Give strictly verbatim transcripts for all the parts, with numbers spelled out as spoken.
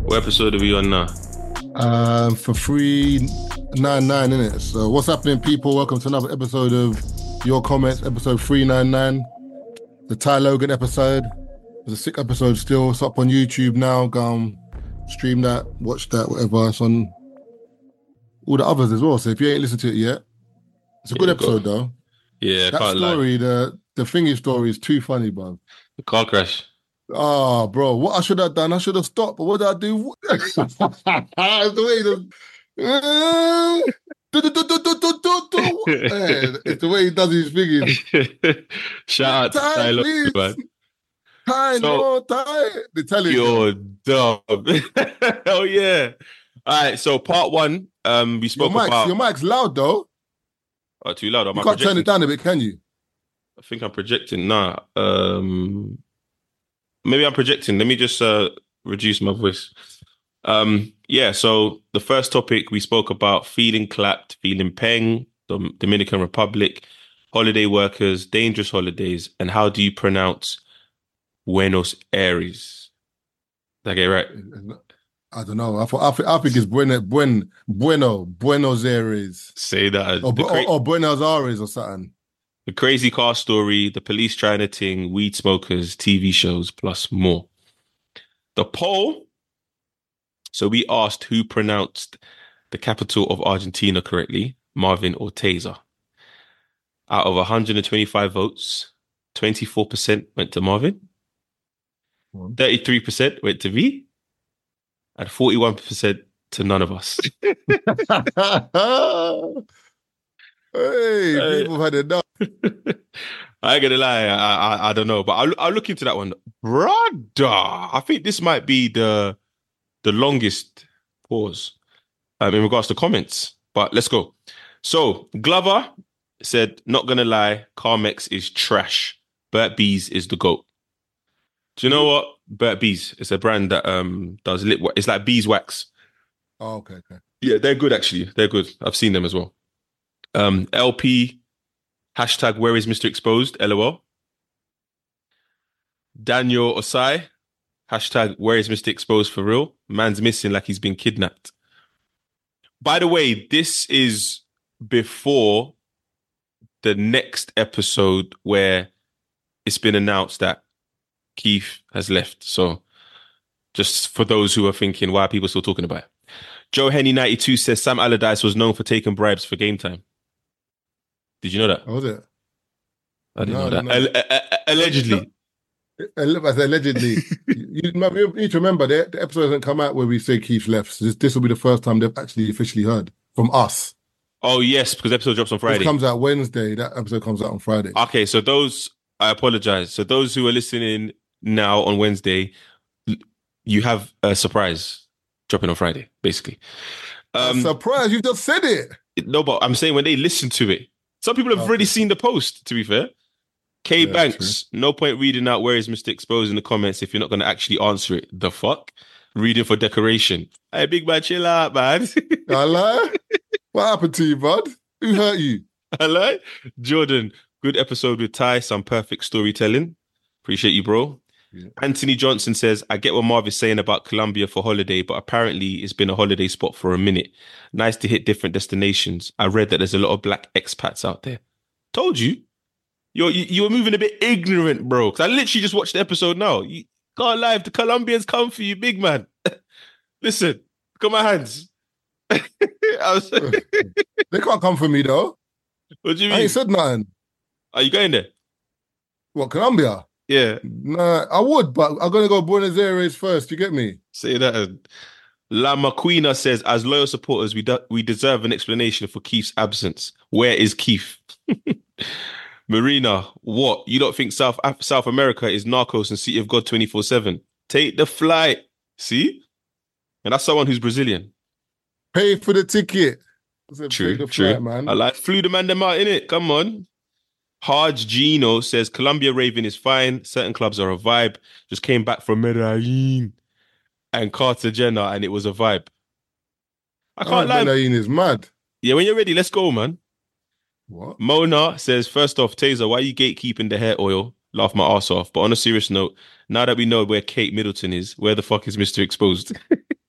What episode are we on now? Um, for three nine nine, innit? So what's happening, people? Welcome to another episode of Your Comments, episode three nine nine. The Ty Logan episode. It's a sick episode still. It's up on YouTube now. Go on, stream that, watch that, whatever. It's on all the others as well. So if you ain't listened to it yet, it's a good Yeah, episode go. though. Yeah, I That can't lie. story, the the thingy story is too funny, bro. The car crash. Oh, bro, what I should have done, I should have stopped. But what did I do? It's the way he does. Do, do, do, do, do, do, do, do. Eh, It's the way he does his fingers. Shout out to Ty, Ty Logan, please. man. Ty, So- no, Ty. They tell you. You're dumb. Oh yeah. All right. So part one, um, we Your spoke mic's, about. your mic's loud though. Oh, too loud. Am You I can't turn projecting? it down a bit, can you? I think I'm projecting. Nah. Um, maybe I'm projecting. Let me just uh reduce my voice. Um, yeah. So the first topic we spoke about feeling clapped, feeling peng, the Dominican Republic, holiday workers, dangerous holidays, and how do you pronounce Buenos Aires? Did I get it right? I don't know. I, thought, I, think, I think it's bueno, buen, bueno, Buenos Aires. Say that. Or, The, or, cra- or Buenos Aires or something. the crazy car story, the police trying to ting, weed smokers, T V shows, plus more. The poll. So we asked who pronounced the capital of Argentina correctly, Marvin or Taser. Out of one hundred twenty-five votes, twenty-four percent went to Marvin, Hmm. thirty-three percent went to V, and forty-one percent to none of us. Hey, Hey. people had enough. I ain't gonna lie, I, I I don't know, but I'll I'll look into that one, brother. I think this might be the the longest pause um, in regards to comments. But let's go. So Glover said, "Not gonna lie, Carmex is trash. Burt Bees is the goat." Do you know what? Burt Bees is a brand that um does lip. It's like beeswax. Oh, okay, okay. Yeah, they're good actually. They're good. I've seen them as well. Um, L P hashtag where is Mister Exposed? LOL. Daniel Osai hashtag where is Mister Exposed for real? Man's missing like he's been kidnapped. By the way, this is before the next episode where it's been announced that Keith has left. So just for those who are thinking, why are people still talking about it? Joe Henny ninety-two says Sam Allardyce was known for taking bribes for game time. Did you know that? What was it? I didn't No, know I that. didn't know. Al- a- a- allegedly. As allegedly, you, you you need to remember the, the episode hasn't come out where we say Keith left. So this, this will be the first time they've actually officially heard from us. Oh, yes, because the episode drops on This Friday. comes out Wednesday. That episode comes out on Friday. Okay, so those, I apologize. So those who are listening now on Wednesday, you have a surprise dropping on Friday, basically. Um, Surprise! You just said it. no, but I'm saying when they listen to it, some people have Okay. already seen the post, to be fair. K Yeah, Banks, no point reading out where is Mister Exposed in the comments if you're not going to actually answer it. The fuck? Reading for decoration. Hey, big man, chill out, man. I lie. What happened to you, bud? Who hurt you? Hello? Jordan, good episode with Ty, some perfect storytelling. Appreciate you, bro. Yeah. Anthony Johnson says, I get what Marv is saying about Colombia for holiday, but apparently it's been a holiday spot for a minute. Nice to hit different destinations. I read that there's a lot of black expats out there. Told you. You're, you you were moving a bit ignorant, bro. Because I literally just watched the episode now. You can't lie. The Colombians come for you, big man. Listen, look at my hands. I was, what They can't come for me though. do you I mean? ain't said nothing. Are you going there? What, Colombia? Yeah. Nah, I would, but I'm gonna go Buenos Aires first. You get me? Say that. La Maquina says, as loyal supporters, we de- we deserve an explanation for Keith's absence. Where is Keith? Marina, what? You don't think South Af- South America is Narcos and City of God twenty-four seven? Take the flight. See? And that's someone who's Brazilian. Pay for the ticket. I said, True, pay the true. flight, man. I like flew the man them out, innit? Come on. Haj Gino says, Colombia Raven is fine. Certain clubs are a vibe. Just came back from Medellin and Cartagena and it was a vibe. I can't lie. Medellin is mad. Yeah, when you're ready, let's go, man. What? Mona says, first off, Taser, why are you gatekeeping the hair oil? Laugh my ass off. But on a serious note, now that we know where Kate Middleton is, where the fuck is Mister Exposed?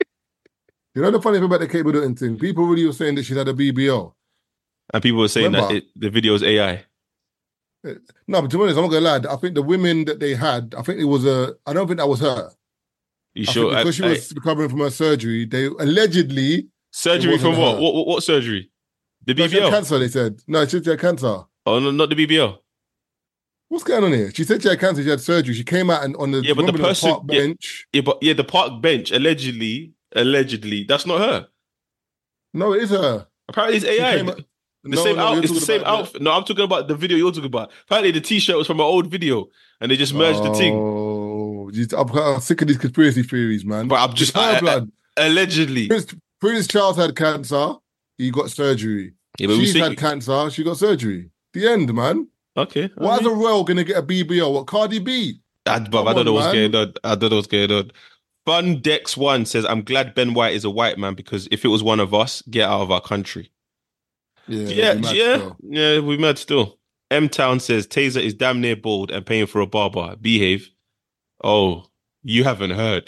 You know the funny thing about the Kate Middleton thing? People really were saying that she had a B B L. And people were saying that Remember? it, the video is A I. Uh, No, but to be honest, I'm not gonna lie. I think the women that they had, I think it was a. I don't think that was her. You I think sure? I, because she I, was recovering from her surgery, they allegedly it surgery wasn't from what? her. What, what? What surgery? The No, she had B B L? cancer. They said no, she had cancer. Oh, no, not the B B L. What's going on here? She said she had cancer. She had surgery. She came out and on the Yeah, but the remember the person, park yeah, bench. yeah, but yeah, the park bench allegedly, allegedly, that's not her. No, it is her. Apparently, it's She A I. came. The, the No, same no, out. you're It's the talking same about the. outfit. No, I'm talking about the video you're talking about. Apparently, the T-shirt was from an old video, and they just merged the thing. Oh, geez, I'm, I'm sick of these conspiracy theories, man. But I'm It's just her I, I, blood. allegedly. Prince, Prince Charles had cancer. He got surgery. Yeah, but we She's had see. cancer. She got surgery. The end, man. Okay, I Why is mean, a royal gonna get a B B L? What Cardi B? I, but Come I don't on, know what's man. going on. I don't know what's going on. Fun Dex One says, "I'm glad Ben White is a white man because if it was one of us, get out of our country." Yeah, Yeah, we mad yeah, still. yeah. We mad still. M Town says Taser is damn near bald and paying for a barber. Behave. Oh, you haven't heard.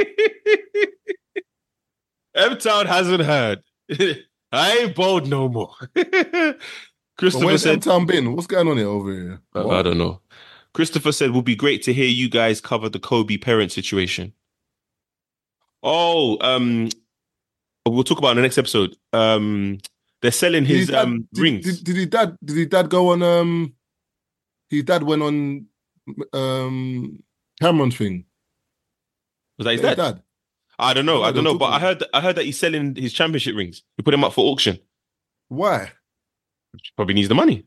M Town hasn't heard. I ain't bald no more. But Christopher where's M said, Town been? What's going on here over here? I, I What? don't know. Christopher said, would be great to hear you guys cover the Kobe parent situation. Oh, um, we'll talk about it in the next episode. Um, they're selling Did his his dad? um Did, rings. did, did his dad? Did his dad go on? Um, his dad went on. Um, Cameron's thing. Was that his His dad? dad. I don't I know. don't I know. They don't were know. But I talking. heard I heard that he's selling his championship rings. He put them up for auction. Why? Probably needs the money.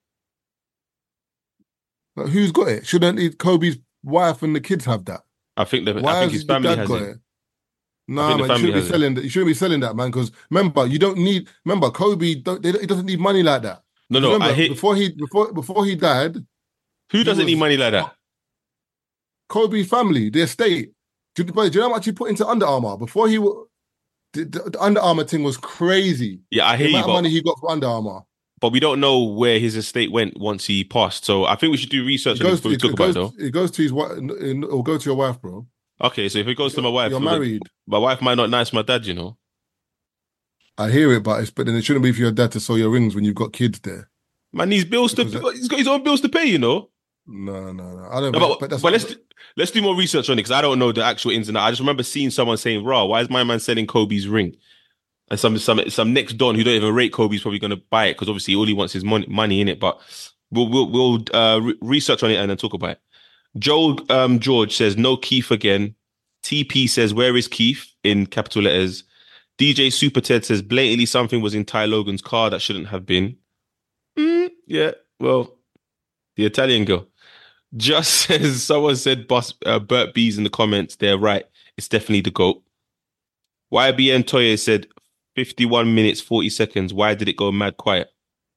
Like, who's got it? Shouldn't it, Kobe's wife and the kids have that? I think that I Why think his has the family dad has got it. it? I Nah, think the man, you family shouldn't be has it. selling that. You shouldn't be selling that, man. Because remember, you don't need. Remember, Kobe, don't, they, don't- he doesn't need money like that. No, 'Cause no. I remember, hate. before he before before he died, Who he doesn't need was money like that? Kobe's family, the estate. Do you, do you know how much he put into Under Armour before he? wa- The, the, the Under Armour thing was crazy. Yeah, I The hear you, amount of but money he got for Under Armour. but we don't know where his estate went once he passed. So I think we should do research It on it goes before to we it, talk it about it, goes though. it goes to his wife. It'll go to your wife, bro. Okay, so if it goes to You're, my wife, you're well, then married. my wife might not nice my dad, you know. I hear it, but it's but then it shouldn't be for your dad to sell your rings when you've got kids there. Man, he's bills to Because that, he's got his own bills to pay, you know. no, no, no. I don't. No, But, but but that's but let's let's do more research on it because I don't know the actual ins and outs. I just remember seeing someone saying, "Raw, why is my man selling Kobe's ring?" And some some some next don who don't even rate Kobe's probably going to buy it because obviously all he wants is money money in it. But we'll we'll, we'll uh, re- research on it and then talk about it. Joe um, George says no Keith again. T P says where is Keith in capital letters. D J Super Ted says blatantly something was in Ty Logan's car that shouldn't have been. Mm, yeah, well, the Italian girl. Just says someone said Bus, uh, Burt Bees in the comments. They're right. It's definitely the GOAT. Y B N Toye said fifty-one minutes, forty seconds. Why did it go mad quiet?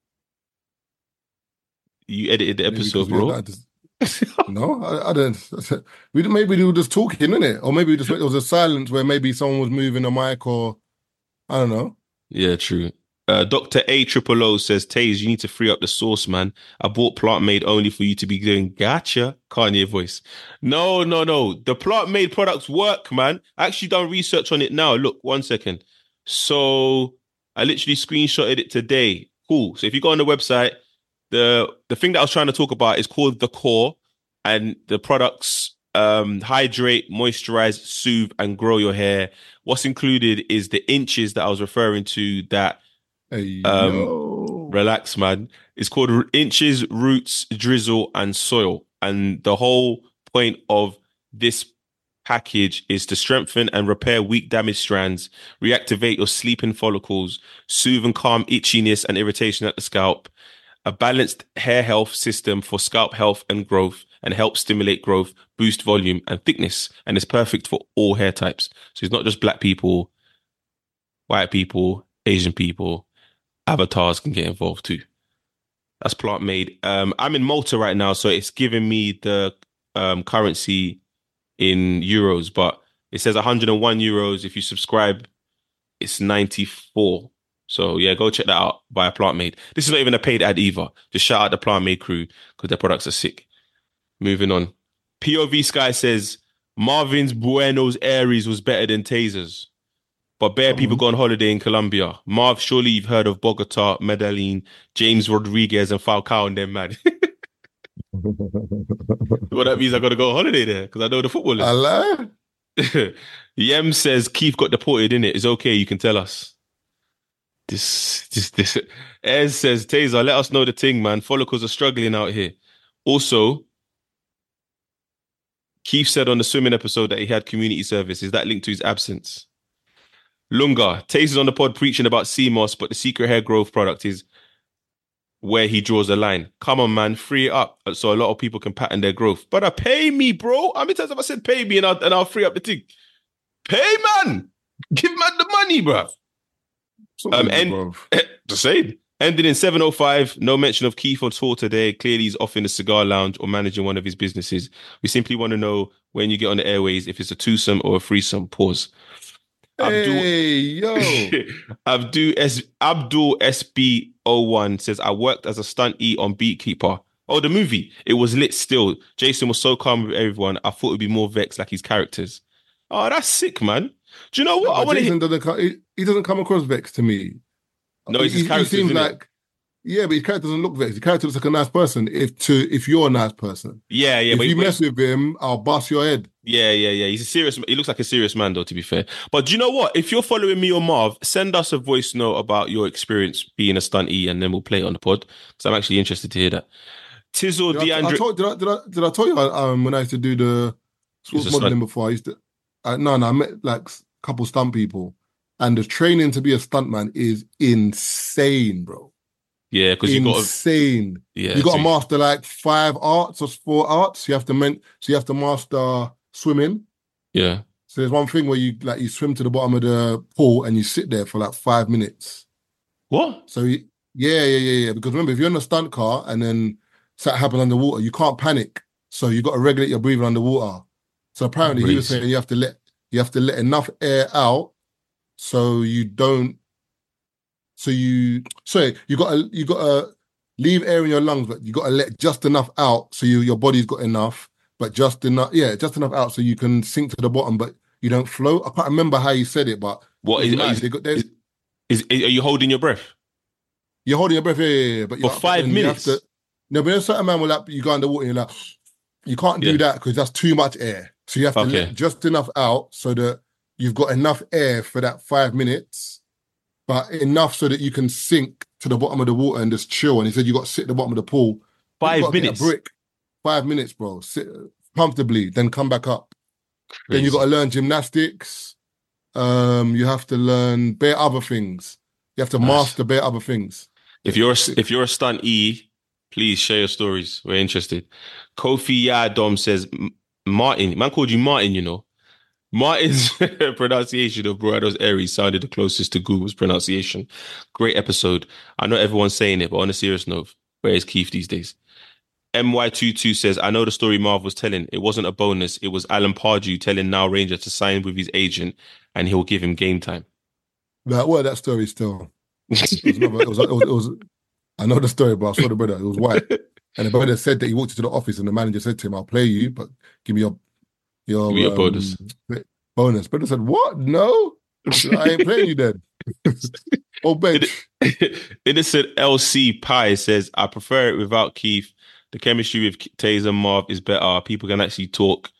You edited the maybe episode, because we had bro. nothing to- no, I, I don't. We maybe they were just talking, innit? Or maybe just there was a silence where maybe someone was moving a mic, or I don't know. Yeah, true. Uh, Doctor A Triple O says, Taze, you need to free up the sauce, man. I bought Plant Made only for you to be doing gotcha. Kanye voice. No, no, no. The Plant Made products work, man. I actually done research on it now. Look, one second. So I literally screenshotted it today. Cool. So if you go on the website, the the thing that I was trying to talk about is called The Core, and the products um, hydrate, moisturize, soothe, and grow your hair. What's included is the inches that I was referring to that Hey, um, yo. relax, man. It's called R- Inches, Roots, Drizzle, and Soil. And the whole point of this package is to strengthen and repair weak, damaged strands, reactivate your sleeping follicles, soothe and calm itchiness and irritation at the scalp, a balanced hair health system for scalp health and growth, and help stimulate growth, boost volume and thickness. And it's perfect for all hair types. So it's not just black people, white people, Asian people. Avatars can get involved too. That's Plant Made. Um, I'm in Malta right now, so it's giving me the um, currency in euros, but it says one hundred one euros. If you subscribe, it's ninety-four. So yeah, go check that out. Buy a Plant Made. This is not even a paid ad either. Just shout out the Plant Made crew because their products are sick. Moving on. P O V Sky says Marvin's Buenos Aires was better than Tasers. But bare Come people on. go on holiday in Colombia. Marv, surely you've heard of Bogota, Medellin, James Rodriguez, and Falcao and them, man. Well, that means I got to go on holiday there because I know the I footballers. lie. Yem says Keith got deported in it. It's okay. You can tell us. This, this, this. Ez says Taser, let us know the thing, man. Follicles are struggling out here. Also, Keith said on the swimming episode that he had community service. Is that linked to his absence? Lunga, Taser's on the pod preaching about C M O S, but the secret hair growth product is where he draws the line. Come on, man, free it up so a lot of people can pattern their growth. But uh, pay me, bro. How many times have I said pay me and I'll, and I'll free up the thing? Pay, man. Give man the money, bro. Um, and the same. Ended in seven oh five. No mention of Keith on tour today. Clearly he's off in a cigar lounge or managing one of his businesses. We simply want to know when you get on the airways if it's a twosome or a threesome. Pause. Hey, yo. Abdul S Abdul S B oh one says, I worked as a stunt E on Beatkeeper. Oh, the movie. It was lit still. Jason was so calm with everyone. I thought it'd be more vexed like his characters. Oh, that's sick, man. Do you know what? No, I want to Jason hit... doesn't come, he, he doesn't come across vexed to me. No, it's his he, character. He seems like, yeah, but his character doesn't look vexed. His character looks like a nice person. If to if you're a nice person, yeah, yeah. If but you wait, mess with him, I'll bust your head. Yeah, yeah, yeah. He's a serious. He looks like a serious man, though. To be fair, but do you know what? If you're following me or Marv, send us a voice note about your experience being a stunt E, and then we'll play it on the pod because I'm actually interested to hear that. Tizzle Did I, I DeAndre. told, did I did I did I tell you um when I used to do the sports modeling stunt. before? I used to uh, no no I met like a couple stunt people, and the training to be a stuntman is insane, bro. Yeah, because you got insane. Yeah, you got to so master like five arts or four arts. You have to men- so you have to master swimming. Yeah. So there's one thing where you like you swim to the bottom of the pool and you sit there for like five minutes. What? So you, yeah, yeah, yeah, yeah. Because remember, if you're in a stunt car and then something happens underwater, you can't panic. So you got to regulate your breathing underwater. So apparently Crazy. he was saying you have to let you have to let enough air out so you don't. So you sorry, you got to you got to leave air in your lungs, but you got to let just enough out so you your body's got enough, but just enough, yeah, just enough out so you can sink to the bottom, but you don't float. I can't remember how you said it, but what is, nice. is, they got, is, is are you holding your breath? You're holding your breath, yeah, yeah, yeah but for five minutes. You have to, no, but there's certain man will like you go underwater and you're like, you can't do yeah. that because that's too much air. So you have to okay. let just enough out so that you've got enough air for that five minutes. But enough so that you can sink to the bottom of the water and just chill. And he said you got to sit at the bottom of the pool. Five minutes? Get a brick. Five minutes, bro. Sit comfortably, then come back up. Crazy. Then you got to learn gymnastics. Um, you have to learn bare other things. You have to nice. master bare other things. If you're a, if you're a stunt E, please share your stories. We're interested. Kofi Yadom says, Martin, man called you Martin, you know. Martin's pronunciation of Buenos Aires sounded the closest to Google's pronunciation. Great episode. I know everyone's saying it, but on a serious note, where is Keith these days? M Y twenty-two says, I know the story Marv was telling. It wasn't a bonus. It was Alan Pardew telling Now Ranger to sign with his agent and he'll give him game time. Like, well, that story still. It was another, it was, it was, it was, I know the story, but I saw the brother. It was white. And the brother said that he walked into the office and the manager said to him, I'll play you, but give me your Your, your um, bonus. Bonus. But I said, what? No? I ain't playing you then. Oh, bench. Innocent L C Pie says, I prefer it without Keith. The chemistry with Taser and Marv is better. People can actually talk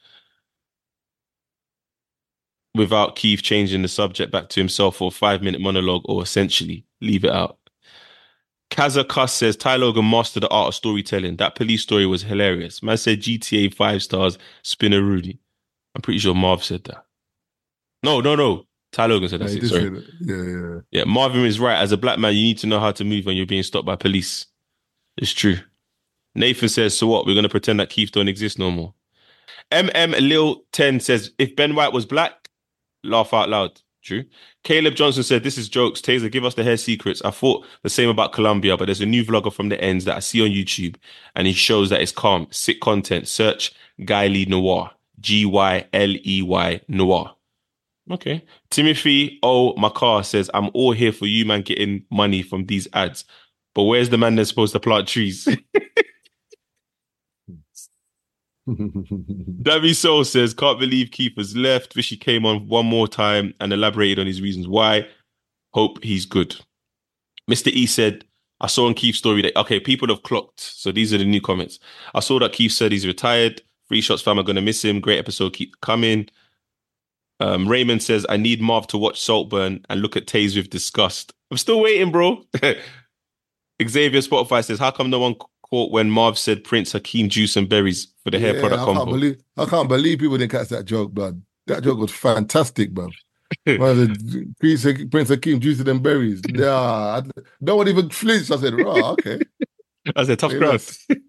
without Keith changing the subject back to himself for a five-minute monologue or essentially leave it out. Kazakus says, Ty Logan mastered the art of storytelling. That police story was hilarious. Man said G T A five stars, Spinner Rudy. I'm pretty sure Marv said that. No, no, no. Ty Logan said that. Yeah, Sorry. that. Yeah, yeah. Yeah, Marvin is right. As a black man, you need to know how to move when you're being stopped by police. It's true. Nathan says, so what? We're going to pretend that Keith don't exist no more. M M Lil ten says, if Ben White was black, laugh out loud. True. Caleb Johnson said, this is jokes. Taser, give us the hair secrets. I thought the same about Colombia, but there's a new vlogger from the ends that I see on YouTube, and he shows that it's calm. Sick content. Search Gyley Noir. G Y L E Y Noir. Okay. Timothy O. Makar says, I'm all here for you, man, getting money from these ads. But where's the man that's supposed to plant trees? Davy Soul says, can't believe Keith has left. Wish he came on one more time and elaborated on his reasons why. Hope he's good. Mister E said, I saw on Keith's story that, okay, people have clocked. So these are the new comments. I saw that Keith said he's retired. Free Shots fam are going to miss him. Great episode. Keep coming. Um, Raymond says, I need Marv to watch Saltburn and look at Taze with disgust. I'm still waiting, bro. Xavier Spotify says, how come no one caught when Marv said Prince Hakeem juice and berries for the yeah, hair product I combo? Can't believe, I can't believe people didn't catch that joke, blood. That joke was fantastic, bro. the Prince, Prince Hakeem juice and berries. Yeah, I, no one even flinched. I said, "Raw, okay." I said, tough crowd.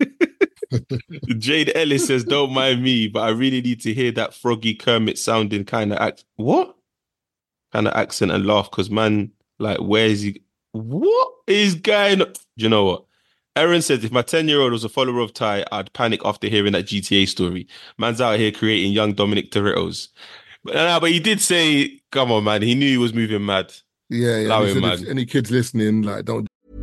Jade Ellis says, don't mind me, but I really need to hear that Froggy Kermit sounding kind of act. What? Kind of accent and laugh because, man, like, where is he? What is going on? Do you know what? Aaron says, if my ten-year-old was a follower of Ty, I'd panic after hearing that G T A story. Man's out here creating young Dominic Toretto's. But, uh, but he did say, come on, man, he knew he was moving mad. Yeah, yeah. Allow He him, said, man. any kids listening, like, don't.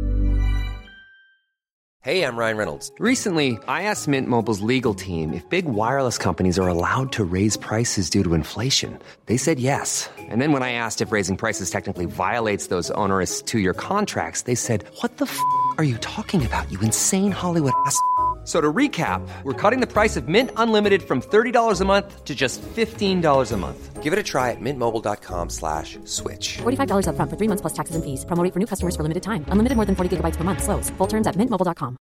Hey, I'm Ryan Reynolds. Recently, I asked Mint Mobile's legal team if big wireless companies are allowed to raise prices due to inflation. They said yes. And then when I asked if raising prices technically violates those onerous two-year contracts, they said, what the f*** are you talking about, you insane Hollywood ass f- So to recap, we're cutting the price of Mint Unlimited from thirty dollars a month to just fifteen dollars a month. Give it a try at mintmobile.com slash switch. forty-five dollars up front for three months plus taxes and fees. Promo rate for new customers for limited time. Unlimited more than forty gigabytes per month. Slows full terms at mint mobile dot com.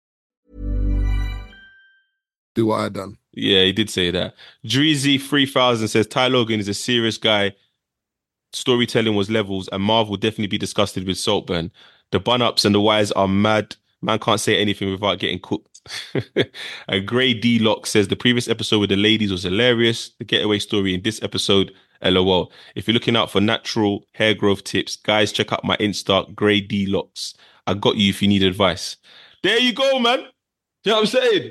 Do what I done. Yeah, he did say that. Dreezy three thousand says, Ty Logan is a serious guy. Storytelling was levels, and Marv will definitely be disgusted with Saltburn. The bun-ups and the wires are mad. Man can't say anything without getting cooked. And Grey D-Lock says, the previous episode with the ladies was hilarious. The getaway story in this episode, LOL. If you're looking out for natural hair growth tips, guys, check out my Insta, Grey D-Locks. I got you if you need advice. There you go, man. You know what I'm saying?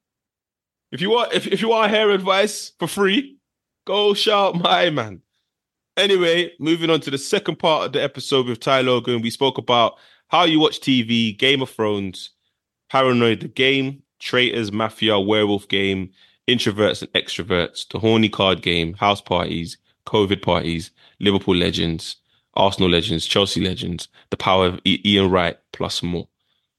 If you want, if, if you want hair advice for free, go shout my man. Anyway, moving on to the second part of the episode with Ty Logan, we spoke about how you watch T V, Game of Thrones, Paranoid the Game, Traitors, Mafia, Werewolf Game, Introverts and Extroverts, the Horny Card Game, House Parties, COVID Parties, Liverpool Legends, Arsenal Legends, Chelsea Legends, The Power of I- Ian Wright, plus more.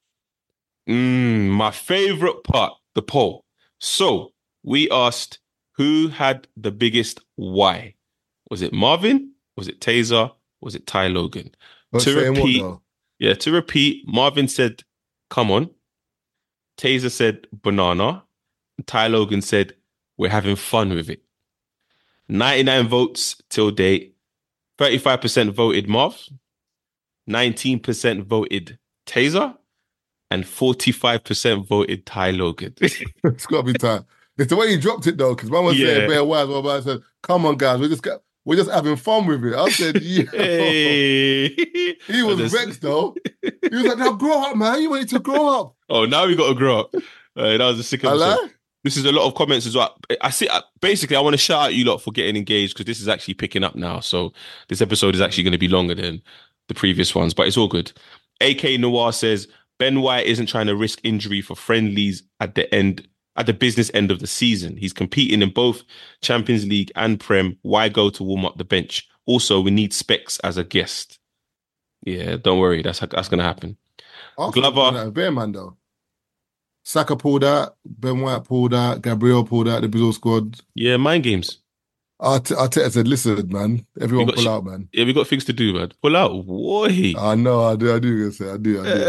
Mm, my favorite part, the poll. So we asked who had the biggest why. Was it Marvin? Was it Taser? Was it Ty Logan? But to saying repeat, what, though? yeah, to repeat, Marvin said, come on. Taser said, banana. Ty Logan said, we're having fun with it. ninety-nine votes till date. thirty-five percent voted Marv. nineteen percent voted Taser. And forty-five percent voted Ty Logan. It's got to be time. It's the way you dropped it, though, because one was Yeah. saying bare wise, one was said, come on, guys, we just got, we're just having fun with it. I said, yeah. Hey. He was That's- vexed, though. He was like, now grow up, man. You need to grow up. Oh, now we got to grow up. Uh, that was a sick I episode. lie? This is a lot of comments as well. I see. I- Basically, I want to shout out you lot for getting engaged because this is actually picking up now. So this episode is actually going to be longer than the previous ones, but it's all good. A K Noir says Ben White isn't trying to risk injury for friendlies at the end, at the business end of the season. He's competing in both Champions League and Prem. Why go to warm up the bench? Also, we need Specs as a guest. Yeah, don't worry. That's that's going to happen. Arsenal Glover. pulled out, bare man, though. Saka pulled out, Ben White pulled out, Gabriel pulled out, the Brazil squad. Yeah, mind games. Arte- Arteta said, listen, man, everyone You got pull sh- out, man. Yeah, we got things to do, man. Pull out. Boy. I know, I do, I do, I say, I do, I do.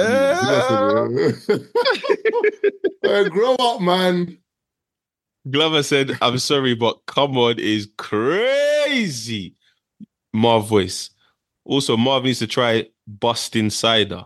I do. Hey, grow up, man. Glover said, I'm sorry, but come on is crazy. Marv voice. Also, Marv needs to try Boston cider.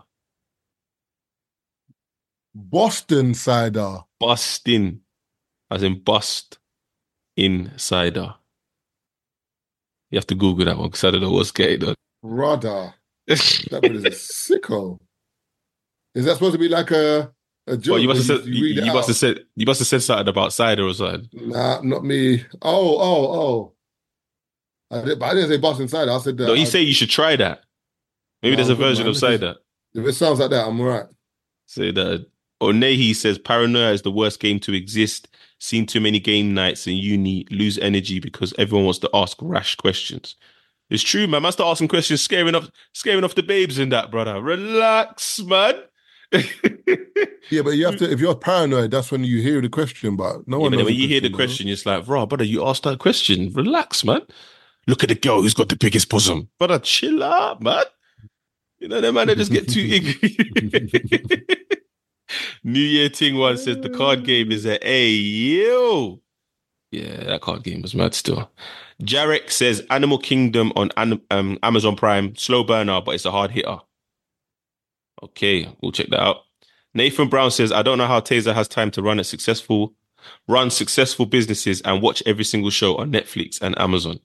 Boston cider. Bustin. As in bust insider. You have to Google that one because I don't know what's going on. Rudder. That one is a sicko. Is that supposed to be like a, a joke? Well, you must have where said you, read it you must out? have said you must have said something about cider or something. Nah, not me. Oh, oh, oh. I did, but I didn't say Boston cider. I said that. No, you I- say you should try that. Maybe No, there's a I'm good, version man. of cider. If it sounds like that, I'm all right. Say that. Onehi says paranoia is the worst game to exist. Seen too many game nights in uni, lose energy because everyone wants to ask rash questions. It's true, man. Man, start asking questions, scaring off, scaring off the babes in that, brother. Relax, man. Yeah, but you have to. If you're paranoid, that's when you hear the question. But no Yeah, one but then knows when the you hear the though. question, it's like, bro, brother, you asked that question. Relax, man. Look at the girl who's got the biggest bosom. Brother, chill out, man. You know, that man, they just get too iggy. New Year Ting one says the card game is a A. Yo. Yeah, that card game was mad still. Jarek says Animal Kingdom on An- um, Amazon Prime. Slow burner, but it's a hard hitter. Okay, we'll check that out. Nathan Brown says, I don't know how Taser has time to run a successful, run successful businesses and watch every single show on Netflix and Amazon.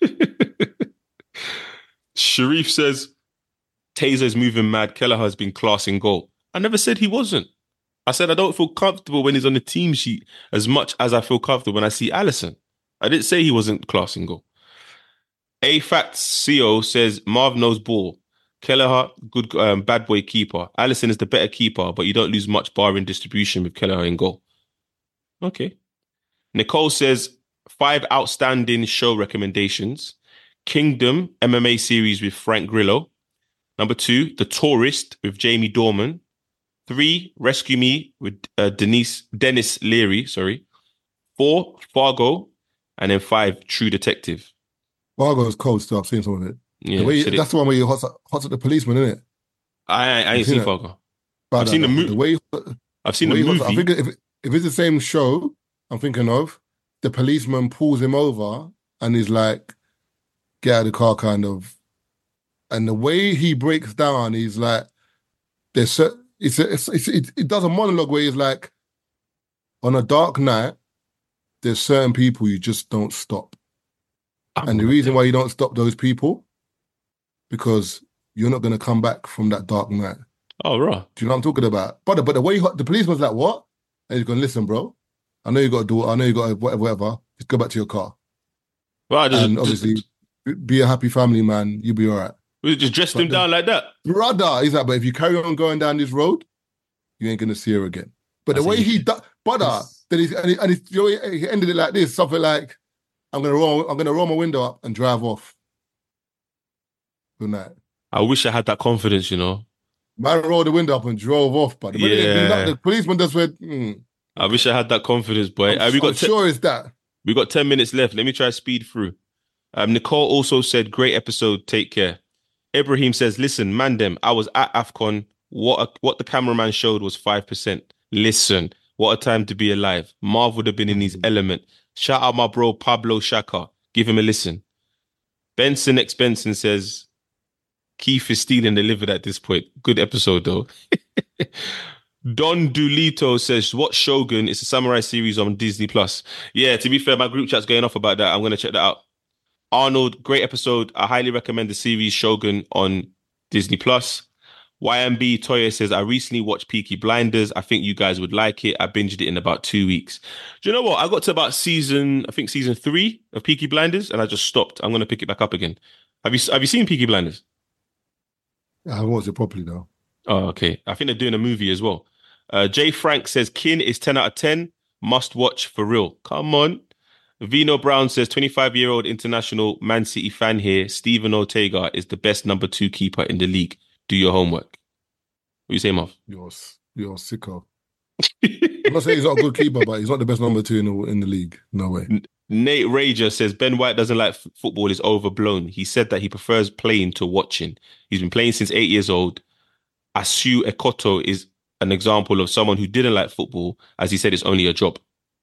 Sharif says, Taser's moving mad. Kelleher's been class in goal. I never said he wasn't. I said I don't feel comfortable when he's on the team sheet as much as I feel comfortable when I see Allison. I didn't say he wasn't class in goal. A Fat C O says, Marv knows ball. Kelleher, good um, bad boy keeper. Allison is the better keeper, but you don't lose much bar in distribution with Kelleher in goal. Okay. Nicole says, five outstanding show recommendations. Kingdom, M M A series with Frank Grillo. Number two, The Tourist with Jamie Dornan. Three, Rescue Me with uh, Denise Dennis Leary. Sorry. Four, Fargo. And then five, True Detective. Fargo is cold still. I've seen some of it. Yeah, the way so you, that's the one where you hot, hot at the policeman, isn't it? I, I, I ain't seen, seen Fargo. But I've seen the movie. The way I've seen the, the movie. I think if, if it's the same show I'm thinking of, the policeman pulls him over and he's like, get out of the car, kind of. And the way he breaks down, he's like, there's a, it's, a, it's, it's it, it does a monologue where he's like, on a dark night, there's certain people you just don't stop. I'm and the reason why you don't stop those people, because you're not going to come back from that dark night. Oh, right. Do you know what I'm talking about? But, but the way he, the policeman's like, what? And he's going, listen, bro, I know you got to do it. I know you got to whatever, whatever. Just go back to your car. Right, just, and obviously, just, be a happy family man. You'll be all right. We just dressed but him the, down like that. Brother, he's like, but if you carry on going down this road, you ain't going to see her again. But That's the way he, do, brother, then he's, and, he, and he's, you know, he ended it like this, something like, I'm gonna roll. I'm gonna roll my window up and drive off. Good night. I wish I had that confidence, you know. Man rolled the window up and drove off, but the, yeah. the policeman just went. Mm. I wish I had that confidence, boy. I'm, uh, we got I'm te- sure it's that. We got ten minutes left. Let me try to speed through. Um, Nicole also said, "Great episode. Take care." Ibrahim says, "Listen, Mandem, I was at AFCON. What a, what the cameraman showed was five percent. Listen, what a time to be alive. Marv would have been in his element. Shout out my bro Pablo Shaka. Give him a listen." Benson X Benson says, Keith is stealing the liver at this point. Good episode though. Don Dulito says, what Shogun is a samurai series on Disney Plus. Yeah, to be fair, my group chat's going off about that. I'm going to check that out. Arnold, great episode. I highly recommend the series Shogun on Disney Plus. Y M B Toya says, I recently watched Peaky Blinders. I think you guys would like it. I binged it in about two weeks. Do you know what? I got to about season, I think season three of Peaky Blinders, and I just stopped. I'm going to pick it back up again. Have you have you seen Peaky Blinders? I haven't watched it properly, though. Oh, okay. I think they're doing a movie as well. Uh, Jay Frank says, Kin is ten out of ten. Must watch for real. Come on. Vino Brown says, twenty-five-year-old international Man City fan here. Steven Ortega is the best number two keeper in the league. Do your homework. What you say, Marv? You're, you're sicko. I'm not saying he's not a good keeper, but he's not the best number two in the, in the league. No way. N- Nate Rager says, Ben White doesn't like f- football is overblown. He said that he prefers playing to watching. He's been playing since eight years old. Asu Ekoto is an example of someone who didn't like football, as he said it's only a job.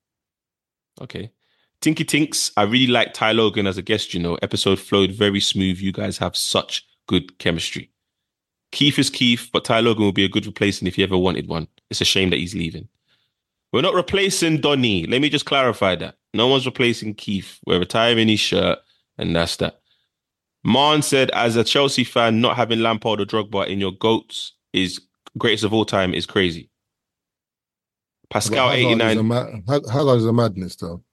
Okay. Tinky Tinks, I really like Ty Logan as a guest, you know. Episode flowed very smooth. You guys have such good chemistry. Keith is Keith, but Ty Logan will be a good replacement if he ever wanted one. It's a shame that he's leaving. We're not replacing Donny. Let me just clarify that. No one's replacing Keith. We're retiring his shirt, and that's that. Marn said, as a Chelsea fan, not having Lampard or Drogba in your GOATs is greatest of all time is crazy. Pascal eighty-nine. Hazard is a madness, though.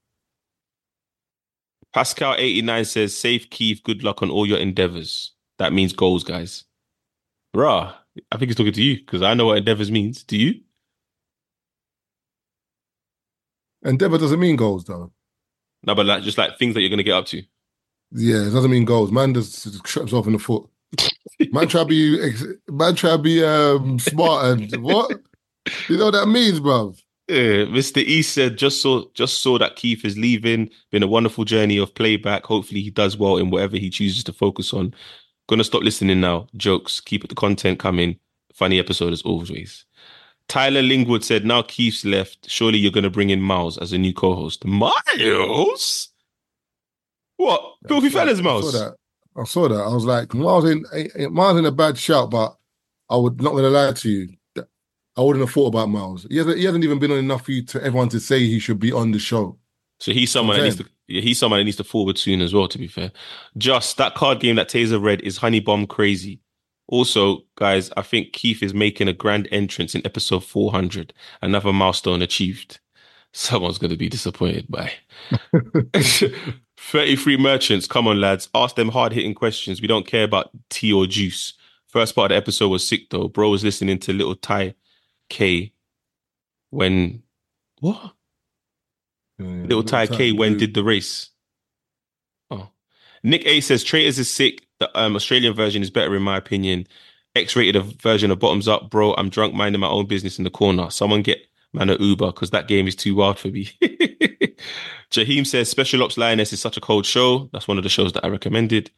Pascal eighty-nine says, safe Keith, good luck on all your endeavors. That means goals, guys. Bruh, I think he's talking to you because I know what endeavors means. Do you? Endeavor doesn't mean goals, though. No, but like just like things that you're gonna get up to. Yeah, it doesn't mean goals. Man just, just shot himself in the foot. Man try to be, ex- man try to be um, smart and what? You know what that means, bruv? Yeah, Mister E said just saw just saw that Keith is leaving. Been a wonderful journey of playback. Hopefully he does well in whatever he chooses to focus on. Gonna stop listening now. Jokes. Keep the content coming. Funny episode as always. Tyler Lingwood said, now Keith's left. Surely you're gonna bring in Miles as a new co-host. Miles? What? Filthy I saw, fellas, I saw Miles? that. I saw that. I was like, Miles in, Miles in a bad shout, but I would not gonna lie to you. I wouldn't have thought about Miles. He hasn't, he hasn't even been on enough for you to everyone to say he should be on the show. So he's someone that needs to yeah, he's someone that needs to forward soon as well, to be fair. Just that card game that Taser read is Honey Bomb crazy. Also, guys, I think Keith is making a grand entrance in episode four hundred. Another milestone achieved. Someone's going to be disappointed by. thirty-three merchants. Come on, lads. Ask them hard-hitting questions. We don't care about tea or juice. First part of the episode was sick, though. Bro was listening to Little Ty K when... What? Yeah, yeah, Little Ty K when did the race. Oh. Nick A says, Traitors is sick. The um, Australian version is better in my opinion. X-rated version of Bottoms Up. Bro, I'm drunk minding my own business in the corner. Someone get man a Uber because that game is too wild for me. Jaheim says, Special Ops Lioness is such a cold show. That's one of the shows that I recommended.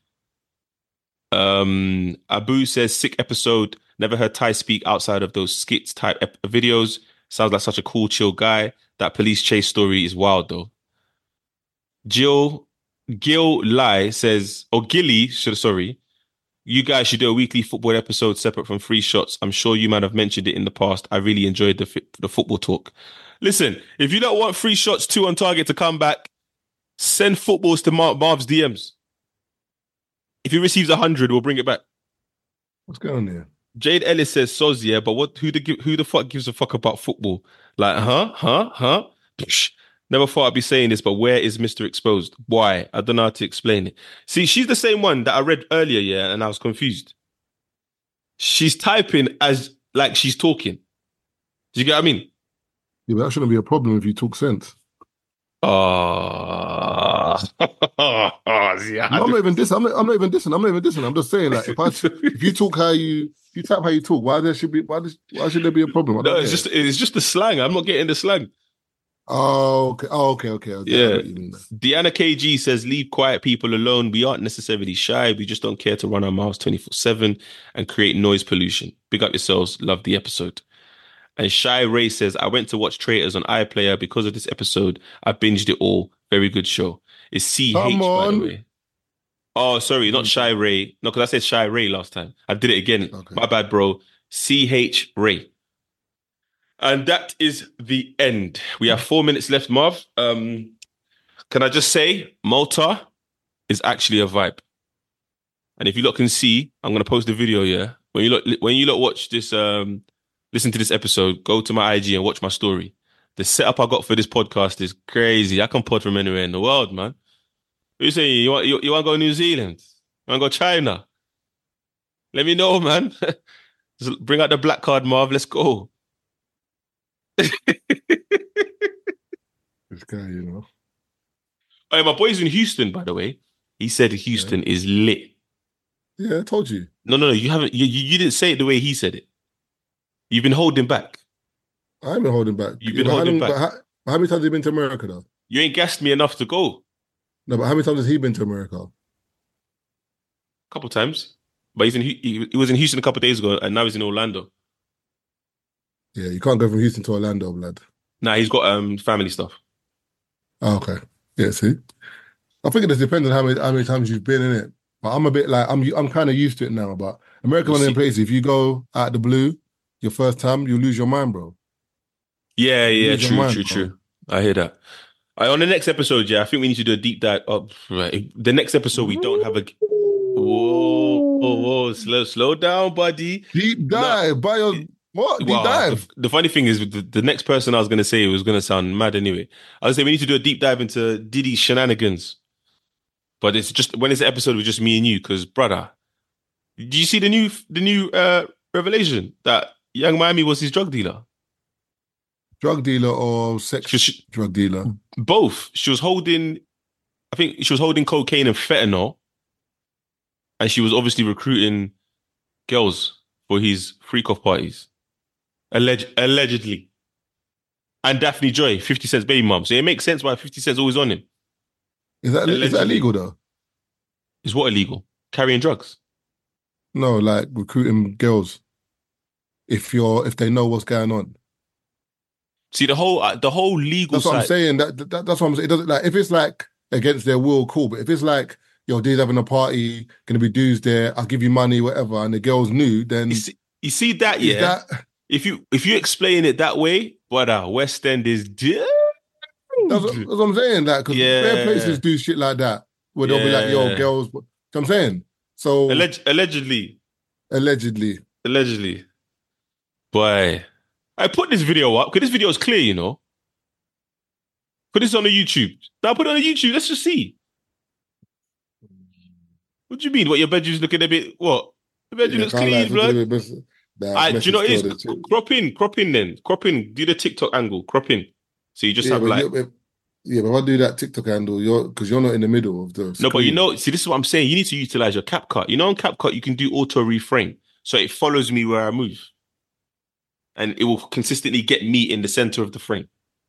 Um, Abu says, sick episode. Never heard Ty speak outside of those skits type ep- videos. Sounds like such a cool, chill guy. That police chase story is wild, though. Jill, Gil Lai says, or Gilly, should sorry, you guys should do a weekly football episode separate from free shots. I'm sure you might have mentioned it in the past. I really enjoyed the the football talk. Listen, if you don't want free shots, two on target to come back, send footballs to Mar- Marv's D Ms. If he receives a hundred, we'll bring it back. What's going on there? Jade Ellis says, "Soz, yeah, but what? Who the who the fuck gives a fuck about football? Like, huh, huh, huh? Psh, never thought I'd be saying this, but where is Mister Exposed? Why? I don't know how to explain it. See, she's the same one that I read earlier, yeah, and I was confused. She's typing as like she's talking. Do you get what I mean? Yeah, but that shouldn't be a problem if you talk sense. Oh, yeah. No, I'm not even dissing. I'm not, I'm not even dissing. I'm not even dissing. I'm just saying, like, if I, if you talk how you, if you type how you talk, why there should be, why, does, why should there be a problem? I No, don't it's get just it. it's just the slang. I'm not getting the slang. Oh, okay. Oh, okay, okay. okay. I know Yeah. what you mean. Deanna K G says, leave quiet people alone. We aren't necessarily shy. We just don't care to run our mouths twenty-four seven and create noise pollution. Big up yourselves. Love the episode. And Shy Ray says, I went to watch Traitors on iPlayer because of this episode. I binged it all. Very good show. It's C H, Come by the on. way. Oh, sorry, not Shy Ray. No, because I said Shy Ray last time. I did it again. Okay. My bad, bro. C H Ray. And that is the end. We have four minutes left, Marv. Um, can I just say, Malta is actually a vibe. And if you lot can see, I'm going to post the video, yeah? When you lot, when you lot watch this, um, listen to this episode, go to my I G and watch my story. The setup I got for this podcast is crazy. I can pod from anywhere in the world, man. What you saying? You want, you, you want to go to New Zealand? You want to go China? Let me know, man. Just bring out the black card, Marv. Let's go. This guy, you know. Hey, my boy's in Houston, by the way. He said Houston is lit. Yeah, I told you. No, no, no. You haven't. You, you you didn't say it the way he said it. You've been holding back. I ain't been holding back. You've been But how holding many- back. but How, how many times have you been to America, though? You ain't gassed me enough to go. No, but how many times has he been to America? A couple times. But he's in. He, he was in Houston a couple of days ago, and now he's in Orlando. Yeah, you can't go from Houston to Orlando, lad. Nah, he's got um family stuff. Oh, okay. Yeah, see? I think it just depends on how many, how many times you've been in it. But I'm a bit like, I'm I'm kind of used to it now. But America, one of them places, if you go out the blue, your first time, you lose your mind, bro. Yeah, yeah, Lose your true, mind, true, bro. true. I hear that. All right, on the next episode, yeah, I think we need to do a deep dive. Oh, right. The next episode, we don't have a. Whoa, whoa, whoa! Slow, slow down, buddy. Deep dive, by your, what? Deep Wow, dive? The, the funny thing is, the, the next person I was going to say was going to sound mad anyway. I was saying we need to do a deep dive into Diddy's shenanigans. But it's just, when it's an episode with just me and you, because, brother, do you see the new the new uh, revelation that Young Miami was his drug dealer? drug dealer or sex She, she, drug dealer? both. She was holding, I think she was holding cocaine and fentanyl, and she was obviously recruiting girls for his freak-off parties. Alleg- allegedly. And Daphne Joy, fifty Cent's baby mum. So it makes sense why fifty Cent's always on him. Is that, is that illegal though? Is what illegal? Carrying drugs? No, like recruiting girls. If you're, if they know what's going on. See, the whole uh, the whole legal That's what side. I'm saying. That, that that's what I'm saying. It doesn't like if it's like against their will, cool. But if it's like, yo, dude's having a party, gonna be dudes there, I'll give you money, whatever, and the girls knew, then You see, you see that, yeah? That, if you if you explain it that way, but uh, West End is dead. That's, what, that's what I'm saying. That because Yeah. their places do shit like that, where they'll be like, Yeah. yo, girls. You know what I'm saying? So Alleg- allegedly, allegedly, allegedly. Boy, I put this video up because this video is clear, you know. Put this on the YouTube. Now put it on the YouTube. Let's just see. What do you mean? What, your bedroom's looking a bit? What? The bedroom yeah, looks can't lie, clean, it's a blood. little bit messy. Nah, I, do it's you know what messy it is? still, the- Crop in, crop in then. Crop in. Do the TikTok angle. Crop in. So you just yeah, have but like... you- if- yeah, but if I do that TikTok handle, you're because you're not in the middle of the. No, but you screen. know, see, this is what I'm saying. You need to utilize your CapCut. You know, on CapCut, you can do auto reframe. So it follows me where I move. And it will consistently get me in the center of the frame.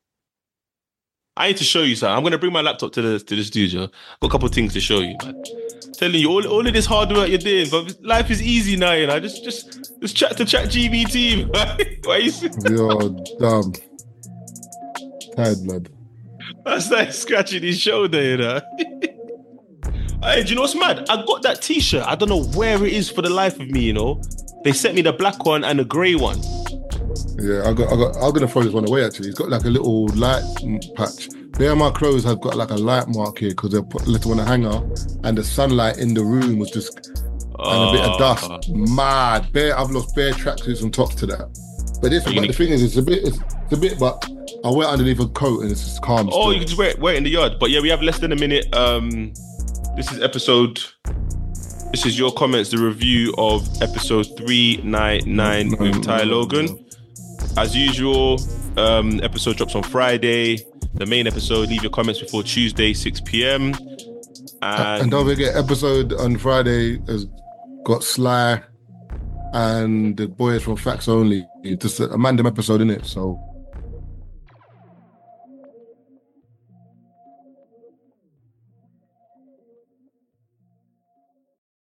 I need to show you something. I'm going to bring my laptop to the to the studio. I've got a couple of things to show you, man. Telling you, all, all of this hard work you're doing, but life is easy now, you know. Just just, just chat to chat G B T. Why you You're dumb. Tired blood. That's like scratching his shoulder, you know. Hey, do you know what's mad? I got that t-shirt. I don't know where it is for the life of me, you know. They sent me the black one and the grey one. Yeah, I got, I got, I'm gonna throw this one away. Actually, it's got like a little light patch. There, my clothes have got like a light mark here because they put left on a hanger, and the sunlight in the room was just and a bit of dust. Mad, bare. I've lost bare tracksuits and tops to that. But this, but the thing is, it's a bit, it's, it's a bit, but I wear it underneath a coat and it's just calm. Oh, still. you can just wear it, wear it in the yard. But yeah, we have less than a minute. Um, this is episode. This is your comments, the review of episode three ninety-nine No, with no, Ty no, Logan. no. As usual, um, episode drops on Friday. The main episode, leave your comments before Tuesday, six p.m. And, And don't forget, episode on Friday has got Sly and the boys from Facts Only. Just a random episode in it, so.